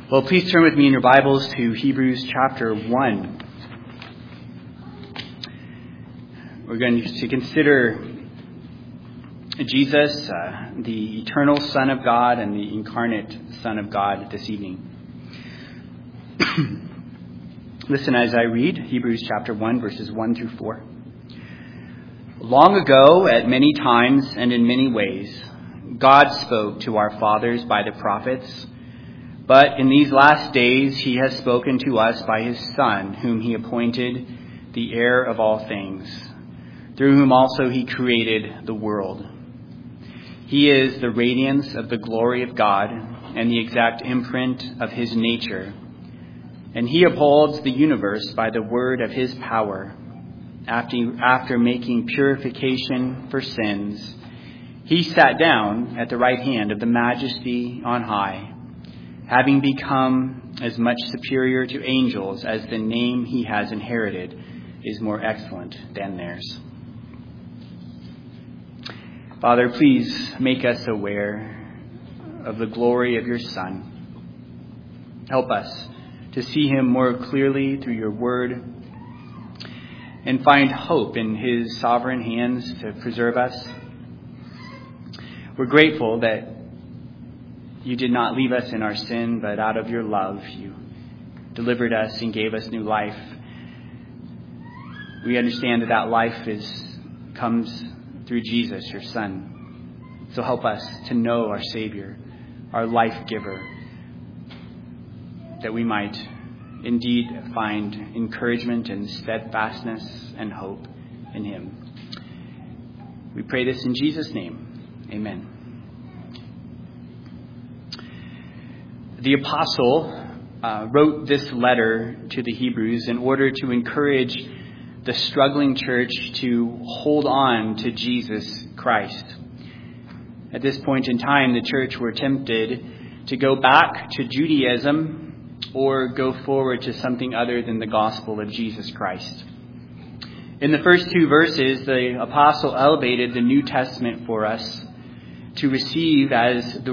Well, please turn with me in your Bibles to Hebrews chapter 1. We're going to consider Jesus, the eternal Son of God and the incarnate Son of God this evening. Listen as I read Hebrews chapter 1, verses 1 through 4. Long ago, at many times and in many ways, God spoke to our fathers by the prophets. But in these last days he has spoken to us by his Son, whom he appointed the heir of all things, through whom also he created the world. He is the radiance of the glory of God and the exact imprint of his nature. And he upholds the universe by the word of his power. After making purification for sins, he sat down at the right hand of the Majesty on high, having become as much superior to angels as the name he has inherited is more excellent than theirs. Father, please make us aware of the glory of your Son. Help us to see him more clearly through your word and find hope in his sovereign hands to preserve us. We're grateful that you did not leave us in our sin, but out of your love, you delivered us and gave us new life. We understand that life comes through Jesus, your Son. So help us to know our Savior, our life giver, that we might indeed find encouragement and steadfastness and hope in him. We pray this in Jesus' name. Amen. The apostle wrote this letter to the Hebrews in order to encourage the struggling church to hold on to Jesus Christ. At this point in time, the church were tempted to go back to Judaism or go forward to something other than the gospel of Jesus Christ. In the first two verses, the apostle elevated the New Testament for us to receive as the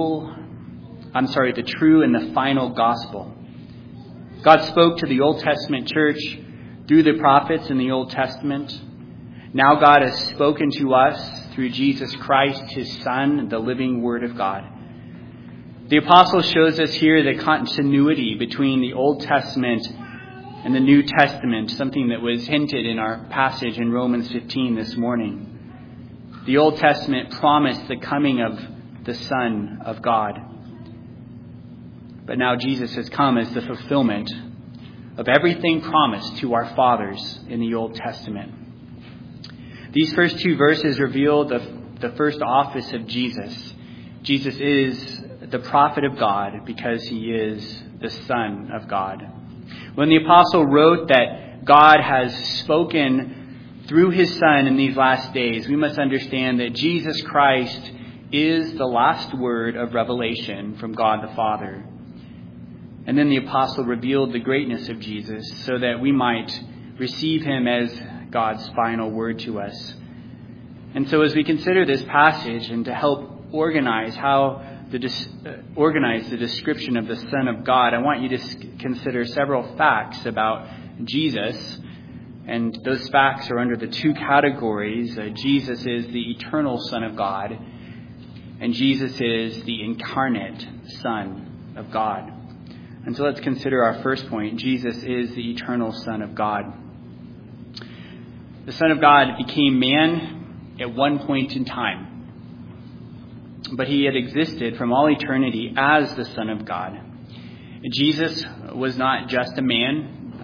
true and the final gospel. God spoke to the Old Testament church through the prophets in the Old Testament. Now God has spoken to us through Jesus Christ, his Son, the living Word of God. The apostle shows us here the continuity between the Old Testament and the New Testament, something that was hinted in our passage in Romans 15 this morning. The Old Testament promised the coming of the Son of God. But now Jesus has come as the fulfillment of everything promised to our fathers in the Old Testament. These first two verses reveal the first office of Jesus. Jesus is the prophet of God because he is the Son of God. When the apostle wrote that God has spoken through his Son in these last days, we must understand that Jesus Christ is the last word of revelation from God the Father. And then the apostle revealed the greatness of Jesus so that we might receive him as God's final word to us. And so as we consider this passage and to help organize the description of the Son of God, I want you to consider several facts about Jesus. And those facts are under the two categories. Jesus is the eternal Son of God, and Jesus is the incarnate Son of God. And so let's consider our first point. Jesus is the eternal Son of God. The Son of God became man at one point in time, but he had existed from all eternity as the Son of God. Jesus was not just a man.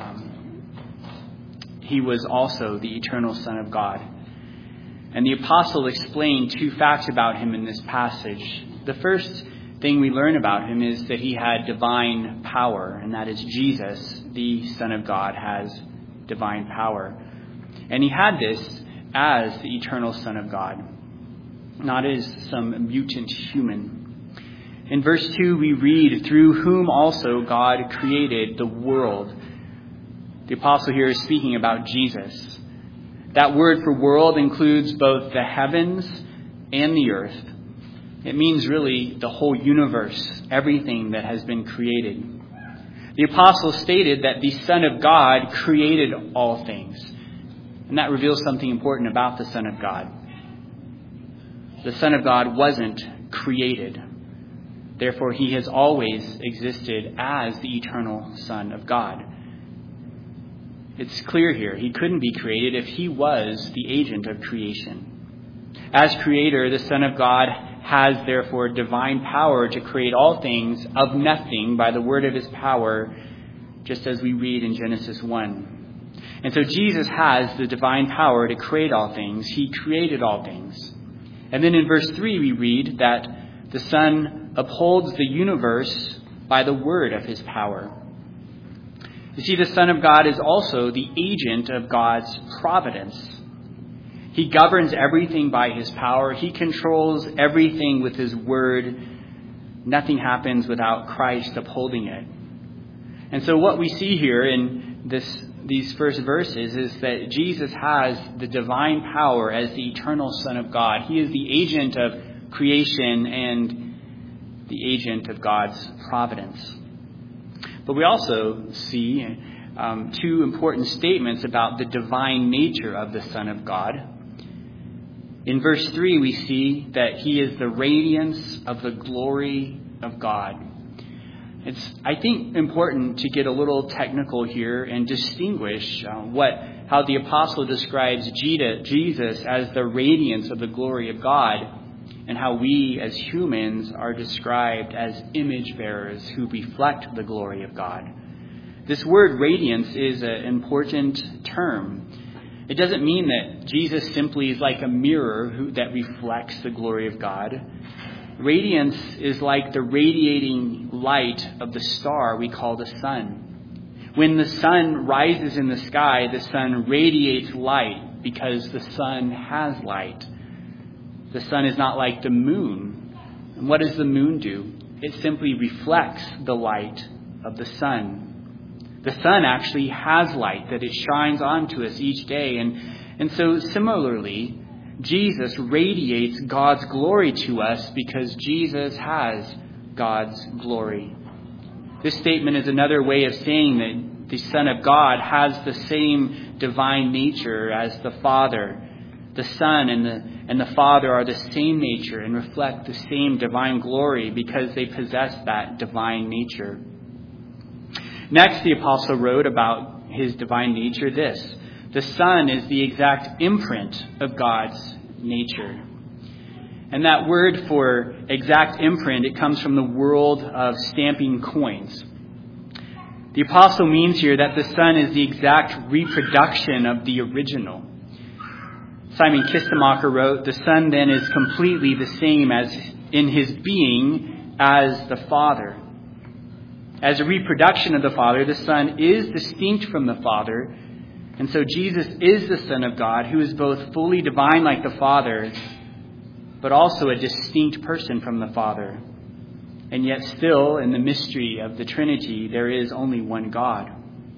He was also the eternal Son of God. And the apostle explained two facts about him in this passage. The first thing we learn about him is that he had divine power, and that is Jesus, the Son of God, has divine power. And he had this as the eternal Son of God, not as some mutant human. In verse 2, we read, through whom also God created the world. The apostle here is speaking about Jesus. That word for world includes both the heavens and the earth. It means really the whole universe, everything that has been created. The apostle stated that the Son of God created all things. And that reveals something important about the Son of God. The Son of God wasn't created. Therefore, he has always existed as the eternal Son of God. It's clear here, he couldn't be created if he was the agent of creation. As creator, the Son of God has therefore divine power to create all things of nothing by the word of his power, just as we read in Genesis 1. And so Jesus has the divine power to create all things. He created all things. And then in verse 3 we read that the Son upholds the universe by the word of his power. You see, the Son of God is also the agent of God's providence. He governs everything by his power. He controls everything with his word. Nothing happens without Christ upholding it. And so what we see here in these first verses is that Jesus has the divine power as the eternal Son of God. He is the agent of creation and the agent of God's providence. But we also see two important statements about the divine nature of the Son of God. In verse 3, we see that he is the radiance of the glory of God. It's, I think, important to get a little technical here and distinguish how the apostle describes Jesus as the radiance of the glory of God, and how we as humans are described as image bearers who reflect the glory of God. This word radiance is an important term. It doesn't mean that Jesus simply is like a mirror that reflects the glory of God. Radiance is like the radiating light of the star we call the sun. When the sun rises in the sky, the sun radiates light because the sun has light. The sun is not like the moon. And what does the moon do? It simply reflects the light of the sun. The sun actually has light that it shines onto us each day. And so similarly, Jesus radiates God's glory to us because Jesus has God's glory. This statement is another way of saying that the Son of God has the same divine nature as the Father. The Son and the Father are the same nature and reflect the same divine glory because they possess that divine nature. Next, the apostle wrote about his divine nature this: the Son is the exact imprint of God's nature. And that word for exact imprint, it comes from the world of stamping coins. The apostle means here that the Son is the exact reproduction of the original. Simon Kistemacher wrote, "The Son then is completely the same as in his being as the Father." As a reproduction of the Father, the Son is distinct from the Father. And so Jesus is the Son of God, who is both fully divine like the Father, but also a distinct person from the Father. And yet still, in the mystery of the Trinity, there is only one God.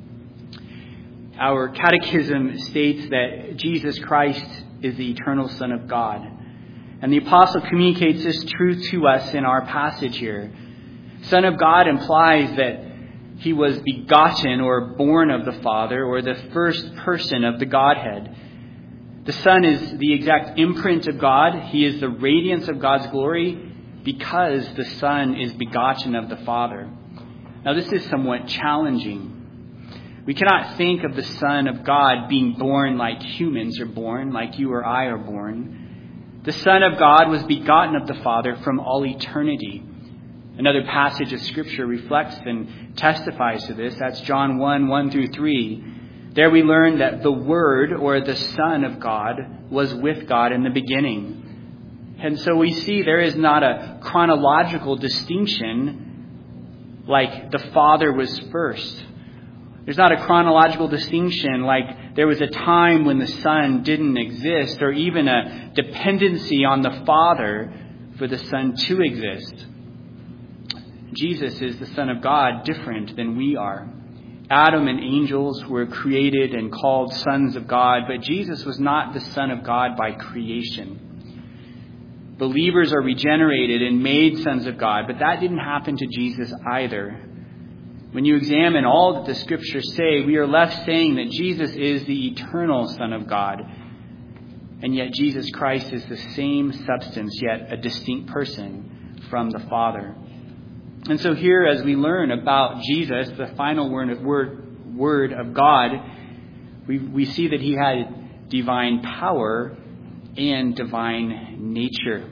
Our catechism states that Jesus Christ is the eternal Son of God. And the apostle communicates this truth to us in our passage here. Son of God implies that he was begotten or born of the Father, or the first person of the Godhead. The Son is the exact imprint of God. He is the radiance of God's glory because the Son is begotten of the Father. Now, this is somewhat challenging. We cannot think of the Son of God being born like humans are born, like you or I are born. The Son of God was begotten of the Father from all eternity. Another passage of Scripture reflects and testifies to this. That's John 1:1-3. There we learn that the Word, or the Son of God, was with God in the beginning. And so we see there is not a chronological distinction like the Father was first. There's not a chronological distinction like there was a time when the Son didn't exist, or even a dependency on the Father for the Son to exist. Jesus is the Son of God, different than we are. Adam and angels were created and called sons of God, but Jesus was not the Son of God by creation. Believers are regenerated and made sons of God, but that didn't happen to Jesus either. When you examine all that the Scriptures say, we are left saying that Jesus is the eternal Son of God. And yet Jesus Christ is the same substance, yet a distinct person from the Father. And so here, as we learn about Jesus, the final word of God, we see that he had divine power and divine nature.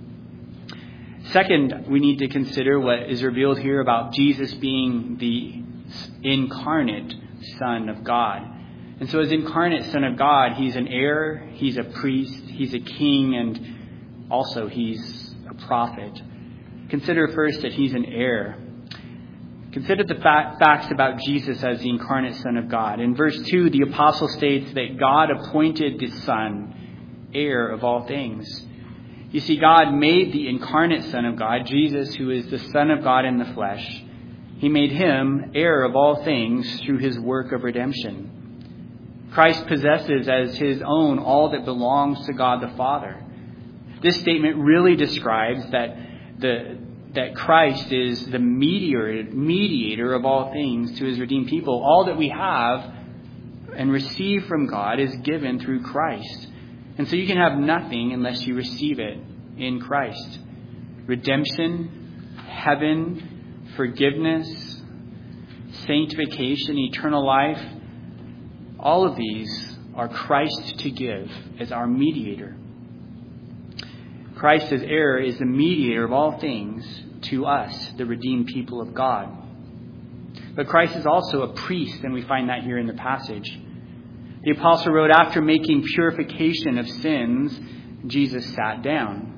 Second, we need to consider what is revealed here about Jesus being the incarnate Son of God. And so as incarnate Son of God, he's an heir, he's a priest, he's a king, and also he's a prophet. Consider first that he's an heir. Consider the facts about Jesus as the incarnate Son of God. In verse 2, the apostle states that God appointed the Son heir of all things. You see, God made the incarnate Son of God, Jesus, who is the Son of God in the flesh. He made him heir of all things through his work of redemption. Christ possesses as his own all that belongs to God the Father. This statement really describes that Christ is the mediator of all things to his redeemed people. All that we have and receive from God is given through Christ. And so you can have nothing unless you receive it in Christ. Redemption, heaven, forgiveness, sanctification, eternal life, all of these are Christ to give as our mediator. Christ as heir is the mediator of all things to us, the redeemed people of God. But Christ is also a priest, and we find that here in the passage. The apostle wrote, after making purification of sins, Jesus sat down.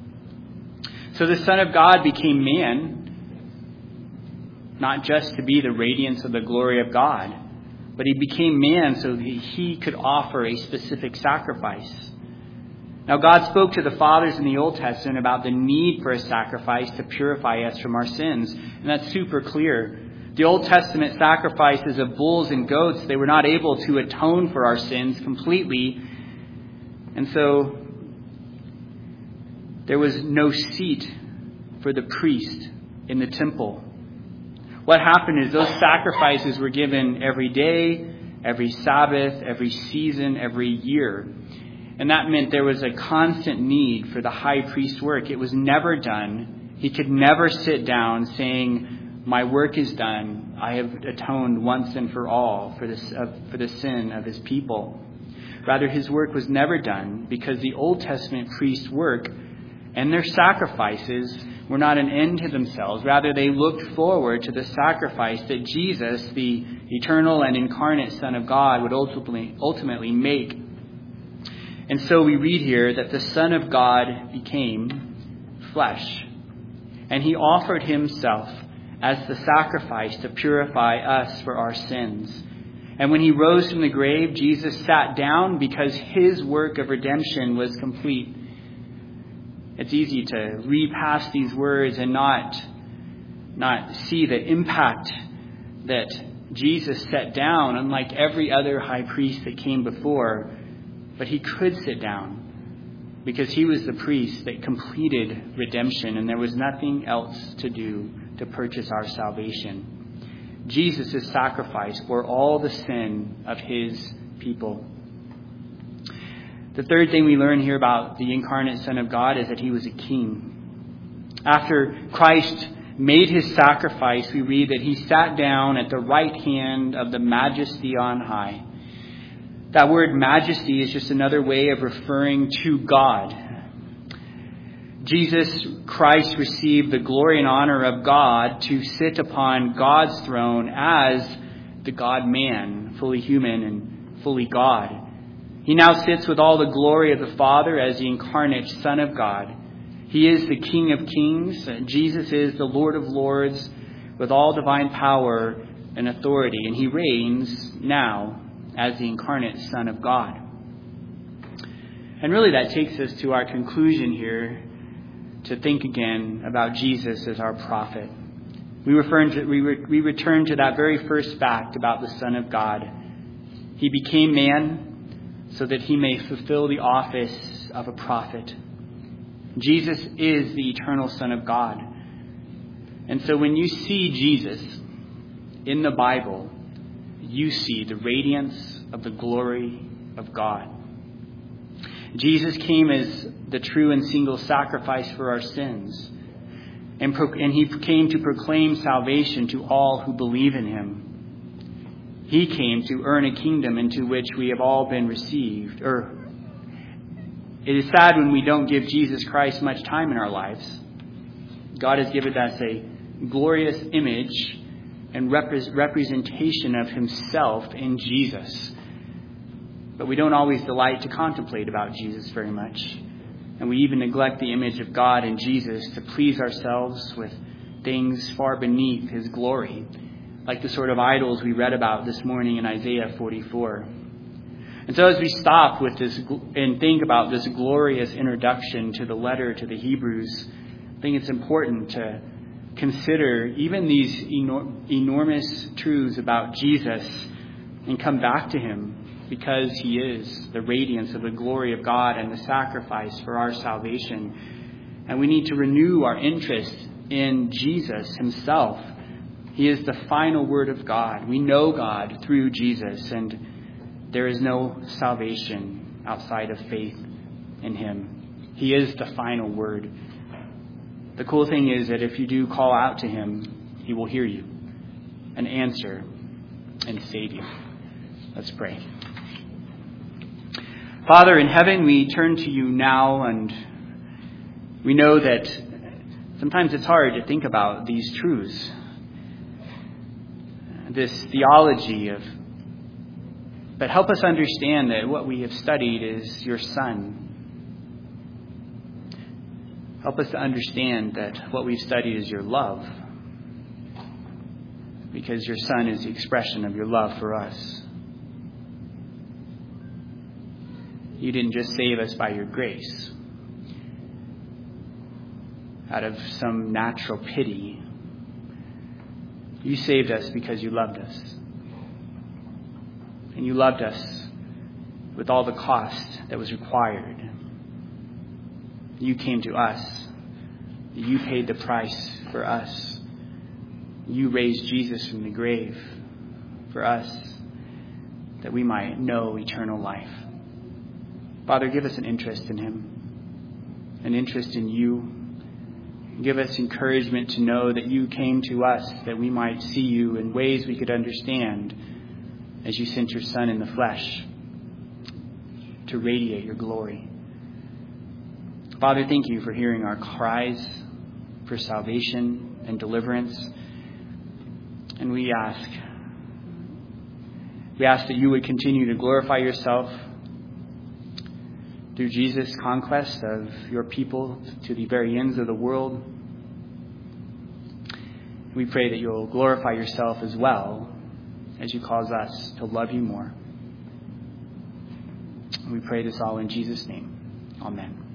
So the Son of God became man, not just to be the radiance of the glory of God, but he became man so that he could offer a specific sacrifice. Now God spoke to the fathers in the Old Testament about the need for a sacrifice to purify us from our sins, and that's super clear. The Old Testament sacrifices of bulls and goats, they were not able to atone for our sins completely. And so there was no seat for the priest in the temple. What happened is those sacrifices were given every day, every Sabbath, every season, every year. And that meant there was a constant need for the high priest work. It was never done. He could never sit down saying, my work is done. I have atoned once and for all for the sin of his people. Rather, his work was never done because the Old Testament priest's work and their sacrifices were not an end to themselves. Rather, they looked forward to the sacrifice that Jesus, the eternal and incarnate Son of God, would ultimately make. And so we read here that the Son of God became flesh, and he offered himself as the sacrifice to purify us for our sins. And when he rose from the grave, Jesus sat down because his work of redemption was complete. It's easy to read past these words and not see the impact that Jesus set down, unlike every other high priest that came before. But he could sit down because he was the priest that completed redemption, and there was nothing else to do to purchase our salvation. Jesus' sacrifice bore all the sin of his people. The third thing we learn here about the incarnate Son of God is that he was a king. After Christ made his sacrifice, we read that he sat down at the right hand of the Majesty on high. That word majesty is just another way of referring to God. Jesus Christ received the glory and honor of God to sit upon God's throne as the God-man, fully human and fully God. He now sits with all the glory of the Father as the incarnate Son of God. He is the King of Kings. Jesus is the Lord of Lords with all divine power and authority. And he reigns now as the incarnate Son of God. And really that takes us to our conclusion here, to think again about Jesus as our prophet. We return to that very first fact about the Son of God. He became man so that he may fulfill the office of a prophet. Jesus is the eternal Son of God. And so when you see Jesus in the Bible, you see the radiance of the glory of God. Jesus came as the true and single sacrifice for our sins. And he came to proclaim salvation to all who believe in him. He came to earn a kingdom into which we have all been received. It is sad when we don't give Jesus Christ much time in our lives. God has given us a glorious image and representation of himself in Jesus. But we don't always delight to contemplate about Jesus very much. And we even neglect the image of God in Jesus to please ourselves with things far beneath his glory, like the sort of idols we read about this morning in Isaiah 44. And so as we stop with this and think about this glorious introduction to the letter to the Hebrews, I think it's important to consider even these enormous truths about Jesus and come back to him, because he is the radiance of the glory of God and the sacrifice for our salvation. And we need to renew our interest in Jesus himself. He is the final word of God. We know God through Jesus, and there is no salvation outside of faith in him. He is the final word. The cool thing is that if you do call out to him, he will hear you and answer and save you. Let's pray. Father in heaven, we turn to you now, and we know that sometimes it's hard to think about these truths. This theology but help us understand that what we have studied is your Son. Help us to understand that what we've studied is your love, because your Son is the expression of your love for us. You didn't just save us by your grace, out of some natural pity. You saved us because you loved us. And you loved us with all the cost that was required. You came to us. You paid the price for us. You raised Jesus from the grave for us, that we might know eternal life. Father, give us an interest in him, an interest in you. Give us encouragement to know that you came to us, that we might see you in ways we could understand as you sent your Son in the flesh to radiate your glory. Father, thank you for hearing our cries for salvation and deliverance. And we ask that you would continue to glorify yourself through Jesus' conquest of your people to the very ends of the world. We pray that you'll glorify yourself as well as you cause us to love you more. We pray this all in Jesus' name. Amen.